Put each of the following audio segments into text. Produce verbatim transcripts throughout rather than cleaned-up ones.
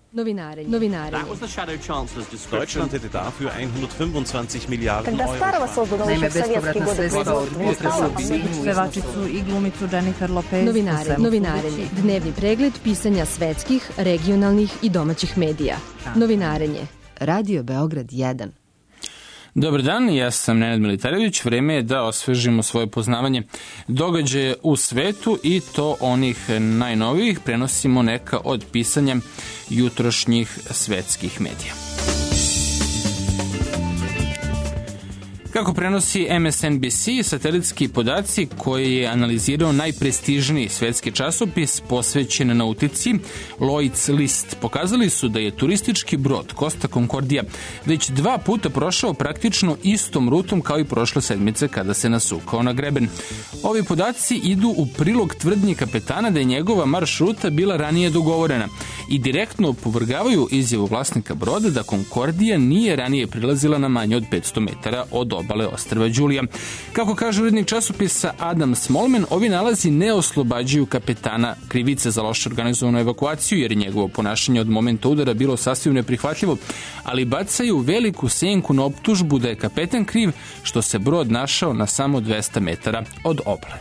Novinarenje. Novinarenje. Deutschland hätte dafür hundertfünfundzwanzig Milliarden Euro. Naime, bespovratna sredstva od pevačicu i glumicu Jennifer Lopez. Novinarenje. Novinarenje. Dnevni pregled pisanja svetskih, regionalnih i domaćih medija. Novinarenje. Radio Beograd jedan. Dobar dan, ja sam Nenad Militarević. Vreme je da osvežimo svoje poznavanje događaja u svetu i to onih najnovijih. Prenosimo neka od pisanja jutrošnjih svetskih medija. Kako prenosi M S N B C, satelitski podaci koje je analizirao najprestižniji svetski časopis posvećen nautici Lloyd's List pokazali su da je turistički brod Costa Concordia već dva puta prošao praktično istom rutom kao i prošle sedmice kada se nasukao na greben. Ovi podaci idu u prilog tvrdnji kapetana da je njegova marš ruta bila ranije dogovorena i direktno opovrgavaju izjavu vlasnika broda da Concordia nije ranije prilazila na manje od petsto metara od obale ostrva Đulija. Kako kaže urednik časopisa Adam Smallman, ovi nalazi ne oslobađaju kapetana krivice za loše organizovanu evakuaciju, jer je njegovo ponašanje od momenta udara bilo sasvim neprihvatljivo, ali bacaju veliku senku na optužbu da je kapetan kriv što se brod našao na samo dvesta metara od obale.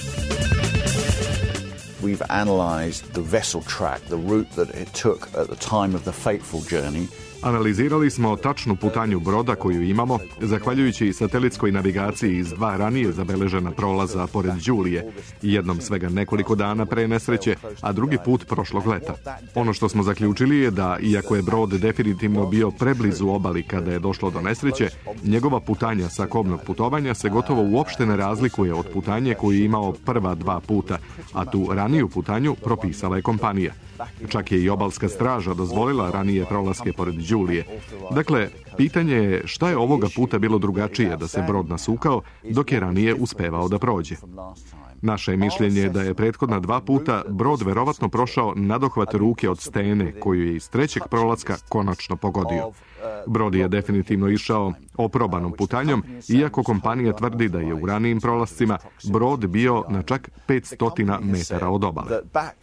We've analyzed the vessel track, the route that it took at the time of the fateful journey. Analizirali smo tačnu putanju broda koju imamo, zahvaljujući satelitskoj navigaciji iz dva ranije zabeležena prolaza pored Đulije, jednom svega nekoliko dana pre nesreće, a drugi put prošlog leta. Ono što smo zaključili je da, iako je brod definitivno bio preblizu obali kada je došlo do nesreće, njegova putanja sa kobnog putovanja se gotovo uopšte ne razlikuje od putanje koju je imao prva dva puta, a tu raniju putanju propisala je kompanija. Čak je i obalska straža dozvolila ranije prolaske pored Đulije. Dakle, pitanje je šta je ovoga puta bilo drugačije da se brod nasukao dok je ranije uspevao da prođe. Naše mišljenje je da je prethodna dva puta brod verovatno prošao nadohvat ruke od stene koju je iz trećeg prolaska konačno pogodio. Brod je definitivno išao oprobanom putanjom, iako kompanija tvrdi da je u ranijim prolascima brod bio na čak petsto metara od obale.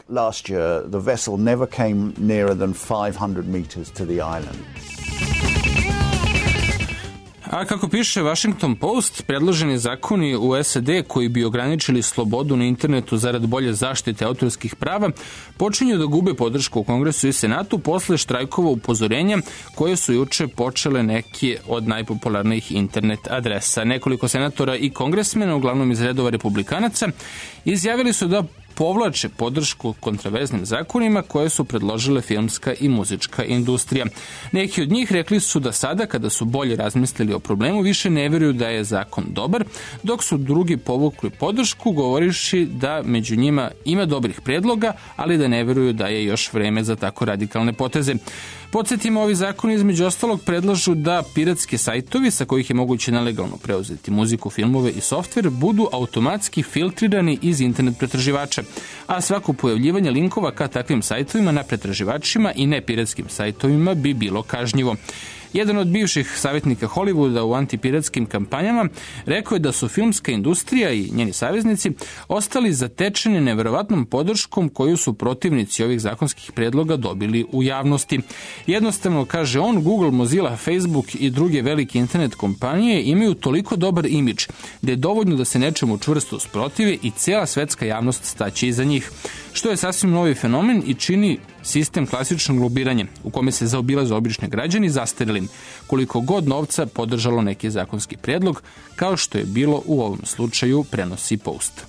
A kako piše Washington Post, predloženi zakoni u S A D koji bi ograničili slobodu na internetu zarad bolje zaštite autorskih prava počinju da gube podršku u Kongresu i Senatu posle štrajkova upozorenja koje su juče počele neke od najpopularnijih internet adresa. Nekoliko senatora i kongresmena, uglavnom iz redova republikanaca, izjavili su da povlače podršku kontraverznim zakonima koje su predložile filmska i muzička industrija. Neki od njih rekli su da sada, kada su bolje razmislili o problemu, više ne veruju da je zakon dobar, dok su drugi povukli podršku govoriši da među njima ima dobrih predloga, ali da ne veruju da je još vreme za tako radikalne poteze. Podsjetimo, ovi zakoni između ostalog predlažu da piratski sajtovi sa kojih je moguće nelegalno preuzeti muziku, filmove i softver budu automatski filtrirani iz internet pretraživača, a svako pojavljivanje linkova ka takvim sajtovima na pretraživačima i ne piratskim sajtovima bi bilo kažnjivo. Jedan od bivših savjetnika Hollywooda u antipiratskim kampanjama rekao je da su filmska industrija i njeni saveznici ostali zatečeni neverovatnom podrškom koju su protivnici ovih zakonskih predloga dobili u javnosti. Jednostavno, kaže on, Google, Mozilla, Facebook i druge velike internet kompanije imaju toliko dobar imidž da je dovoljno da se nečemu čvrsto usprotive i cijela svetska javnost staće iza njih, što je sasvim novi fenomen i čini sistem klasičnog lobiranja u kome se zaobilaze obični građani zastarelim, koliko god novca podržalo neki zakonski predlog, kao što je bilo u ovom slučaju, prenosi Post.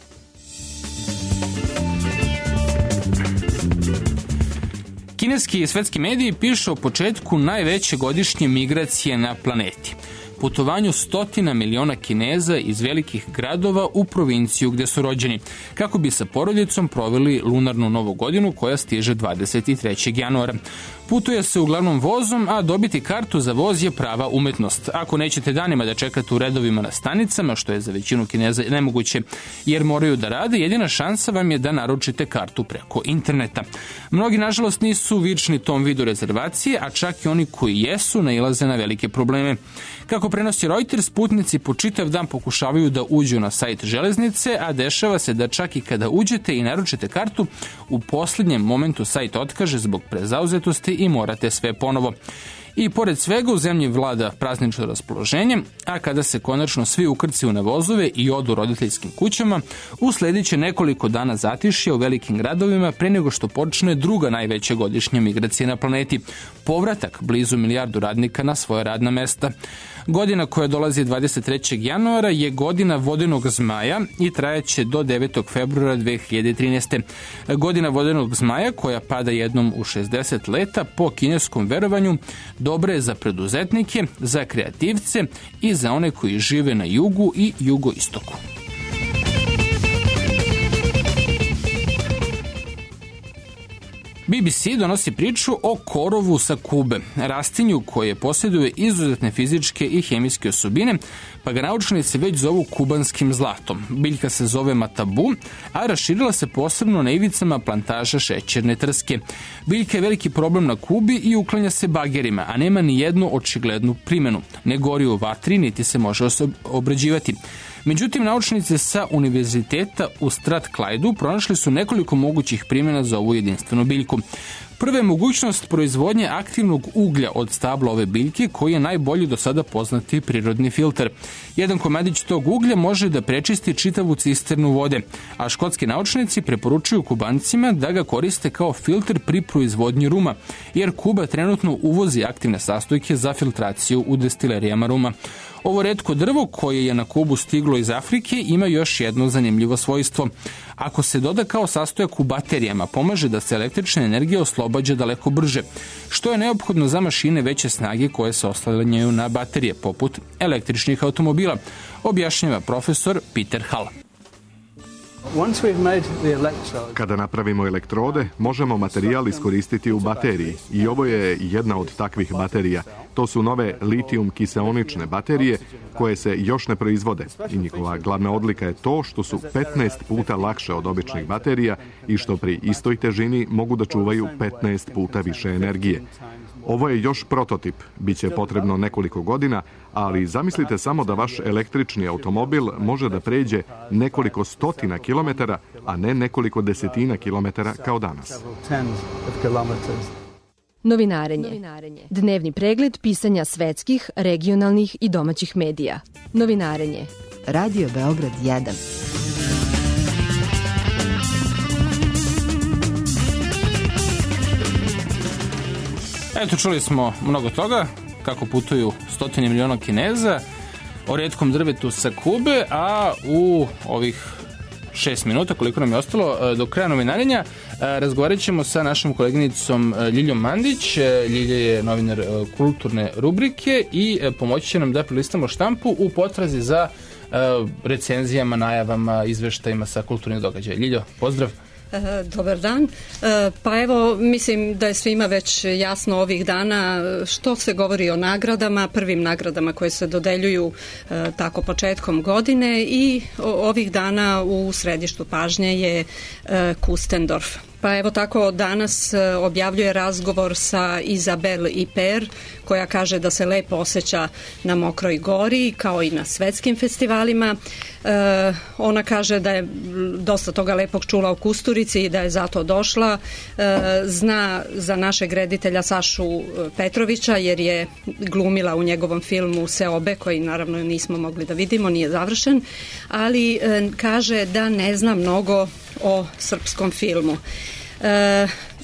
Kineski i svetski mediji pišu o početku najveće godišnje migracije na planeti. Putovanju stotina miliona Kineza iz velikih gradova u provinciju gde su rođeni, kako bi sa porodicom proveli lunarnu novu godinu koja stiže dvadeset trećeg januara. Putuje se uglavnom vozom, a dobiti kartu za voz je prava umetnost. Ako nećete danima da čekate u redovima na stanicama, što je za većinu Kineza nemoguće jer moraju da rade, jedina šansa vam je da naručite kartu preko interneta. Mnogi, nažalost, nisu vični tom vidu rezervacije, a čak i oni koji jesu nailaze na velike probleme. Kako Kako prenosi Reuters, putnici po čitav dan pokušavaju da uđu na sajt železnice, a dešava se da čak i kada uđete i naručite kartu, u posljednjem momentu sajt otkaže zbog prezauzetosti i morate sve ponovo. I pored svega u zemlji vlada praznično raspoloženje, a kada se konačno svi ukrcaju na vozove i odu roditeljskim kućama, usledit će nekoliko dana zatišja u velikim gradovima pre nego što počne druga najveća godišnja migracija na planeti, povratak blizu milijardu radnika na svoje radna mesta. Godina koja dolazi dvadeset trećeg januara je godina vodenog zmaja i trajaće do devetog februara dve hiljade trinaeste. Godina vodenog zmaja, koja pada jednom u šezdeset leta, po kineskom verovanju dobra je za preduzetnike, za kreativce i za one koji žive na jugu i jugoistoku. B B C donosi priču o korovu sa Kube, rastinju koje posjeduje izuzetne fizičke i hemijske osobine, pa ga naučnici već zovu kubanskim zlatom. Biljka se zove matabu, a raširila se posebno na ivicama plantaža šećerne trske. Biljka je veliki problem na Kubi i uklanja se bagerima, a nema ni jednu očiglednu primjenu. Ne gori u vatri, niti se može obrađivati. Međutim, naučnici sa univerziteta u Strathclydu pronašli su nekoliko mogućih primjena za ovu jedinstvenu biljku. Prva je mogućnost proizvodnje aktivnog uglja od stabla ove biljke, koji je najbolji do sada poznati prirodni filter. Jedan komadić tog uglja može da prečisti čitavu cisternu vode, a škotski naučnici preporučuju Kubancima da ga koriste kao filter pri proizvodnji ruma, jer Kuba trenutno uvozi aktivne sastojke za filtraciju u destilerijama ruma. Ovo retko drvo koje je na Kubu stiglo iz Afrike ima još jedno zanimljivo svojstvo. Ako se doda kao sastojak u baterijama, pomaže da se električna energija oslobađa daleko brže, što je neophodno za mašine veće snage koje se oslanjaju na baterije, poput električnih automobila, objašnjava profesor Peter Hall. Kada napravimo elektrode, možemo materijal iskoristiti u bateriji i ovo je jedna od takvih baterija. To su nove litijum kiseonične baterije koje se još ne proizvode i njihova glavna odlika je to što su petnaest puta lakše od običnih baterija i što pri istoj težini mogu da čuvaju petnaest puta više energije. Ovo je još prototip, bit će potrebno nekoliko godina, ali zamislite samo da vaš električni automobil može da pređe nekoliko stotina kilometara, a ne nekoliko desetina kilometara kao danas. Novinarenje. Dnevni pregled pisanja svetskih, regionalnih i domaćih medija. Novinarenje. Radio Beograd jedan. Eto, čuli smo mnogo toga, kako putuju stotine miliona Kineza, o retkom drvetu sa Kube, a u ovih šest minuta, koliko nam je ostalo do kraja novinarenja, razgovarat ćemo sa našom koleginicom Ljiljom Mandić. Ljilja je novinar kulturne rubrike i pomoći će nam da prilistamo štampu u potrazi za recenzijama, najavama, izveštajima sa kulturnih događaja. Ljiljo, pozdrav! Dobar dan. Pa evo, mislim da je svima već jasno ovih dana što se govori o nagradama, prvim nagradama koje se dodeljuju tako početkom godine i ovih dana u središtu pažnje je Kustendorf. Pa evo tako danas objavljuje razgovor sa Izabel Iper, koja kaže da se lepo osjeća na Mokroj gori kao i na svetskim festivalima. E, ona kaže da je dosta toga lepog čula u Kusturici i da je zato došla. E, zna za našeg reditelja Sašu Petrovića jer je glumila u njegovom filmu Seobe, koji naravno nismo mogli da vidimo, nije završen, ali e, kaže da ne zna mnogo o srpskom filmu. E,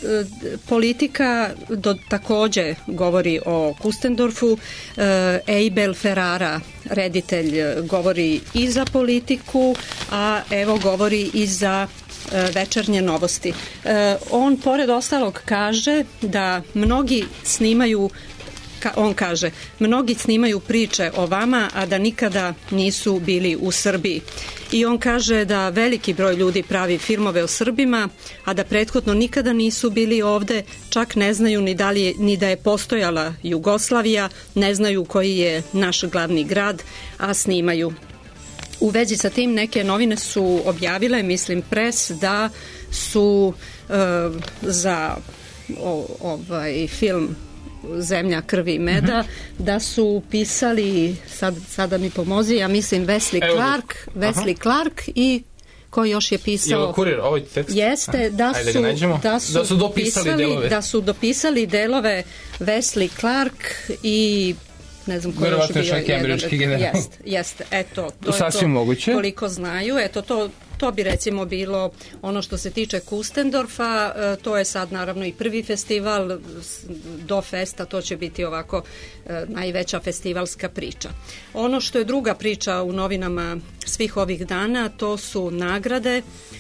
politika do, takođe govori o Kustendorfu. e, Eibel Ferrara, reditelj, govori i za politiku, a evo govori i za e, večernje novosti. E, on pored ostalog kaže da mnogi snimaju on kaže, mnogi snimaju priče o vama, a da nikada nisu bili u Srbiji. I on kaže da veliki broj ljudi pravi filmove o Srbima, a da prethodno nikada nisu bili ovde, čak ne znaju ni da, li, ni da je postojala Jugoslavija, ne znaju koji je naš glavni grad, a snimaju. U vezi sa tim neke novine su objavile, mislim Pres, da su uh, za o, ovaj film Zemlja krvi i meda, mm-hmm. da su pisali, sad, sada mi pomozi, ja mislim Wesley Evo, Clark, Wesley Clark i ko još je pisao... Evo kurir, ovaj tekst? Jeste, da su, da su, da su dopisali delove. Da su dopisali delove Wesley Clark i ne znam ko još bio jedan. Jeste, jeste, eto, to Sasvim je to moguće. Koliko znaju, eto to To bi recimo bilo ono što se tiče Kustendorfa, to je sad naravno i prvi festival do festa, to će biti ovako najveća festivalska priča. Ono što je druga priča u novinama svih ovih dana, to su nagrade.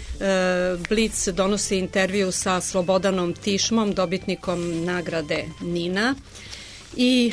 Blic donosi intervju sa Slobodanom Tišmom, dobitnikom nagrade Nina. I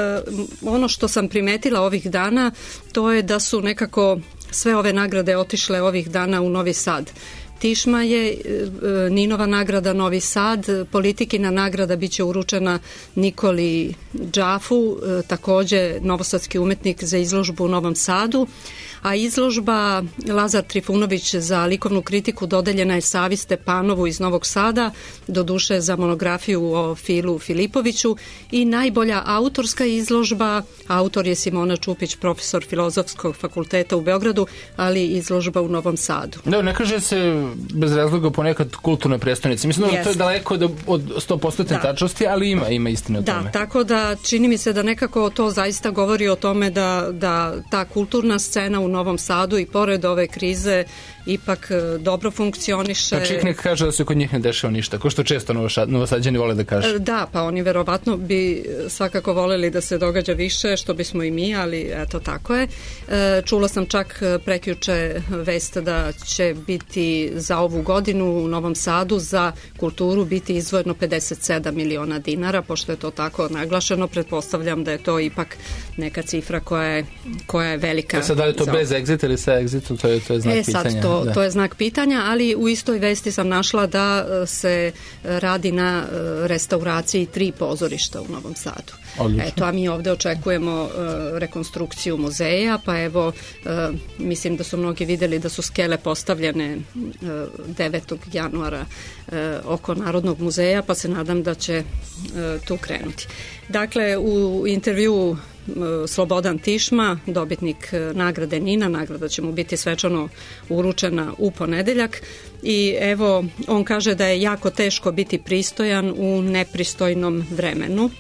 ono što sam primetila ovih dana, to je da su nekako sve ove nagrade otišle ovih dana u Novi Sad. Tišma je Ninova nagrada Novi Sad, Politikina nagrada biće uručena Nikoli Džafu, takođe novosadski umetnik za izložbu u Novom Sadu, a izložba Lazar Trifunović za likovnu kritiku dodeljena je Savi Stepanovu iz Novog Sada, doduše za monografiju o Filu Filipoviću, i najbolja autorska izložba, autor je Simona Čupić, profesor Filozofskog fakulteta u Beogradu, ali izložba u Novom Sadu. Da, ne kaže se bez razloga ponekad kulturne prestonice. Mislim da to je daleko od, od sto posto da. tačnosti, ali ima, ima istine o tome. Da, tako da čini mi se da nekako to zaista govori o tome da, da ta kulturna scena u Novom Sadu i pored ove krize ipak dobro funkcioniše. Pa Čiknik kaže da se kod njih ne dešava ništa, ko što često Novosađani vole da kaže. Da, pa oni verovatno bi svakako voleli da se događa više, što bismo i mi, ali eto tako je. Čula sam čak prekjuče vest da će biti za ovu godinu u Novom Sadu za kulturu biti izdvojeno pedeset sedam miliona dinara, pošto je to tako naglašeno, pretpostavljam da je to ipak neka cifra koja je, koja je velika. E sad, da li je to za... bez egzita ili sa egzitom, to je, to je znak e, pitanja. Sad, to, to je znak pitanja, ali u istoj vesti sam našla da se radi na restauraciji tri pozorišta u Novom Sadu. Odlično. Eto, a mi ovde očekujemo uh, rekonstrukciju muzeja, pa evo, uh, mislim da su mnogi videli da su skele postavljene uh, devetog januara uh, oko Narodnog muzeja, pa se nadam da će uh, tu krenuti. Dakle, u intervju Slobodan Tišma, dobitnik nagrade Nina, nagrada će mu biti svečano uručena u ponedeljak, i evo, on kaže da je jako teško biti pristojan u nepristojnom vremenu.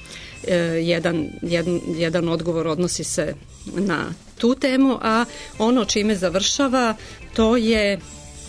Jedan, jedan, jedan odgovor odnosi se na tu temu, a ono čime završava to je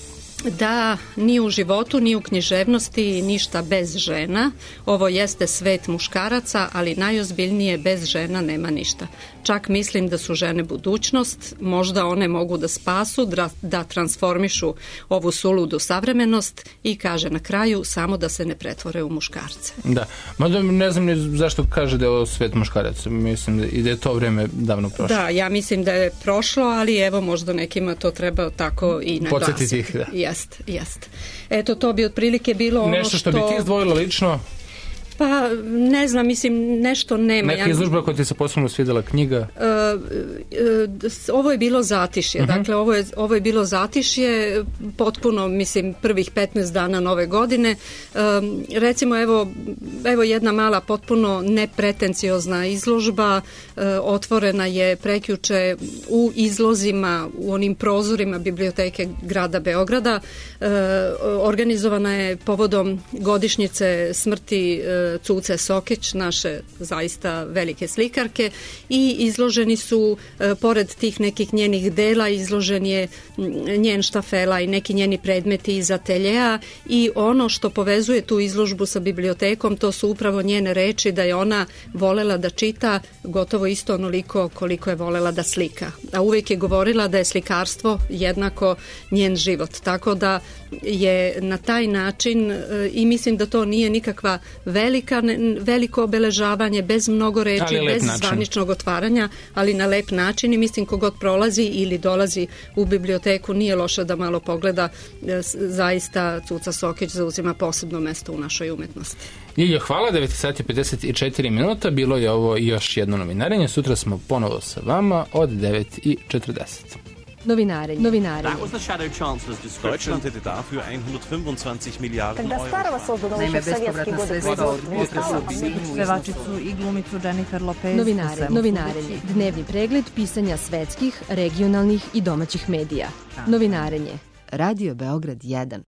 da ni u životu, ni u književnosti ništa bez žena. Ovo jeste svet muškaraca, ali najozbiljnije bez žena nema ništa. Čak mislim da su žene budućnost, možda one mogu da spasu, da, da transformišu ovu suludu savremenost, i kaže na kraju samo da se ne pretvore u muškarce. Da, mada ne znam ni zašto kaže da je ovo svet muškaraca, mislim da, i da je to vreme davno prošlo. Da, ja mislim da je prošlo, ali evo možda nekima to treba tako i naglasiti. Podsjetiti ih, da. Jest, jest. Eto, to bi otprilike bilo ono što... Nešto što bi ti izdvojila lično? Pa, ne znam, mislim, nešto nema. Neka izložba koja ti se posebno svidjela, knjiga? Uh, uh, ovo je bilo Zatišje. Uh-huh. Dakle, ovo je, ovo je bilo Zatišje, potpuno, mislim, prvih petnaest dana nove godine. Uh, recimo, evo, evo jedna mala, potpuno nepretenciozna izložba, uh, otvorena je prekjuče u izlozima, u onim prozorima biblioteke grada Beograda. Uh, organizovana je povodom godišnjice smrti uh, Cuce Sokić, naše zaista velike slikarke, i izloženi su, e, pored tih nekih njenih dela, izložen je njen štafela i neki njeni predmeti iz ateljeja, i ono što povezuje tu izložbu sa bibliotekom, to su upravo njene reči da je ona volela da čita gotovo isto onoliko koliko je volela da slika. A uvijek je govorila da je slikarstvo jednako njen život. Tako da je na taj način, e, i mislim da to nije nikakva velika veliko obeležavanje, bez mnogo reči, bez način. Zvaničnog otvaranja, ali na lep način, i mislim kogod prolazi ili dolazi u biblioteku nije loše da malo pogleda. Zaista Cuca Sokić zauzima posebno mesto u našoj umetnosti. Ljiljo, hvala, devet sati pedeset četiri minuta, bilo je ovo još jedno novinarenje, sutra smo ponovo sa vama od devet četrdeset. Novinarenje. Novinarenje. That was the Shadow Chancellor's description. Deutschland hätte dafür hundertfünfundzwanzig Milliarden Euro. Naime, bespovratna sredstva od potresa u Sinju. Pevačicu i glumicu Jennifer Lopez. Novinare, novinarenje. Dnevni pregled pisanja svetskih, regionalnih i domaćih medija. Novinarenje. Radio Beograd jedan.